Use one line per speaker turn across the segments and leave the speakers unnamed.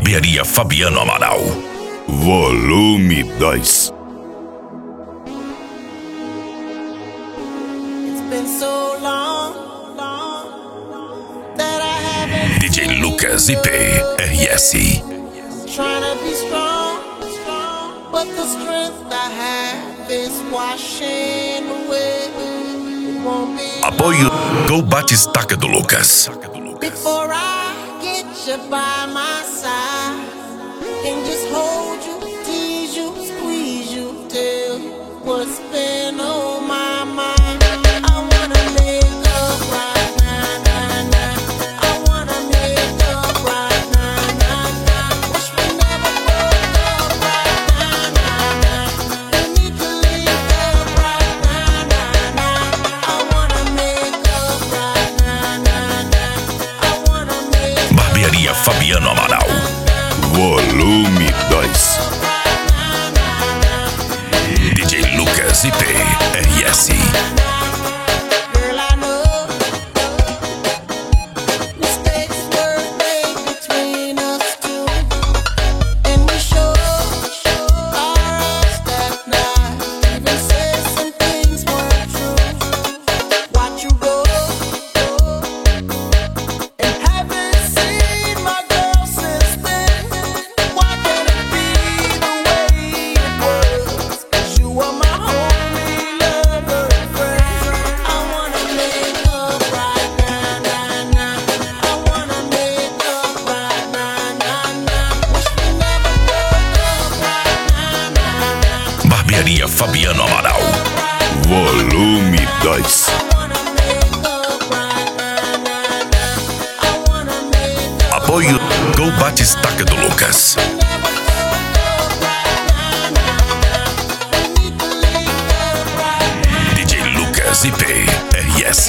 Barbearia Fabiano Amaral.
Volume 2.
DJ Lucas IP RS. Apoio Gol Batistaca do Lucas.
Before I get you by my side and just hold you, tease you, squeeze you, tell you what's been on my mind. I wanna make up right now, nah, nah. I wanna make up right now, nah, nah. Wish we never broke up right now, nah, nah. We need to link up right now, nah, nah. I wanna make up right now, nah, nah. I wanna make
Barbearia Fabiano Amaral.
Volume 2.
DJ Lucas IP RS.
Girl, I know mistakes were made between us two, and we sure ours that night. Even said some things weren't true. Watch you go, and haven't seen my girl since then. Why can't it be the way it was? 'Cause you were my only lover and friend. I wanna make up right now, nah, nah. I wanna make up right now, nah, nah. Wish we never broke up right now, nah, nah.
Barbearia Fabiano Amaral.
Volume 2.
I wanna make up right now, nah, nah. I wanna make up
Apoio Gol Batistaca do Lucas.
never broke up right now, nah, nah. We need to link up right now.
DJ Lucas IP RS.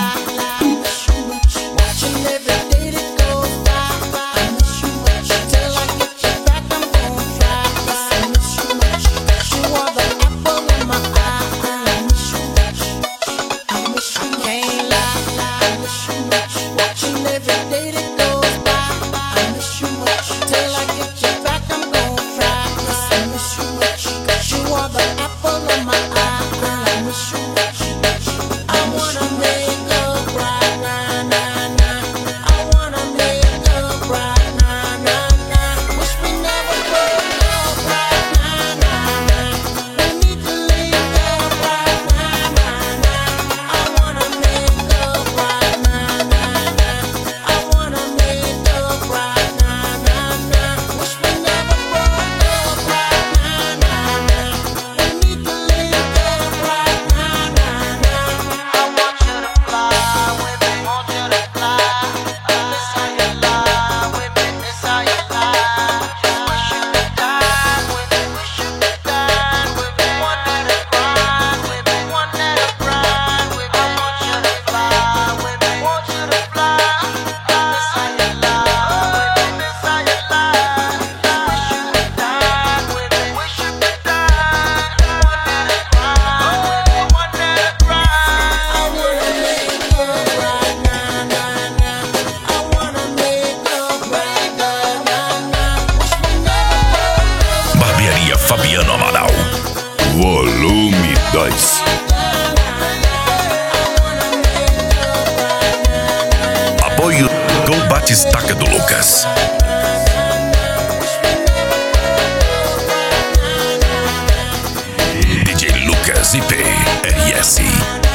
Watching every day that goes by, I miss you much. Till I get you back, I'm gonna try. I miss you much. You are the apple in my eye. I miss you much. I miss you. Can't lie, I miss you much. Watching every day that goes by, I miss you much. Till I get you back, I'm gonna try. I miss you much. You are the apple in my eye. I miss you much. I wanna make up right now, nah, nah. I wanna make up right now, nah, nah. Wish we never broke up right now, nah, nah. We need to link up right now, nah, nah. I wanna make up right now, nah, nah. I wanna make up right now, nah, nah. Wish we never broke up right now, nah, nah. We need to link up right now, nah, nah. I want you to fly with me, want you to fly. This how you lie with me, this how you lie. Wish you could die with me, wish you could die with me. One night of ride with me, one night of ride with me. I want you to fly with me, want you to fly. This how you lie with me, this how you lie. Wish you could die with me, wish you could die. One night of ride with me, one night of ride. I wanna make up right now, nah, nah. I wanna make up right now, nah, nah. Wish we never broke up.
Barbearia Fabiano Amaral.
Volume 2.
Apoio Gol Batistaca do Lucas. DJ Lucas IP RS.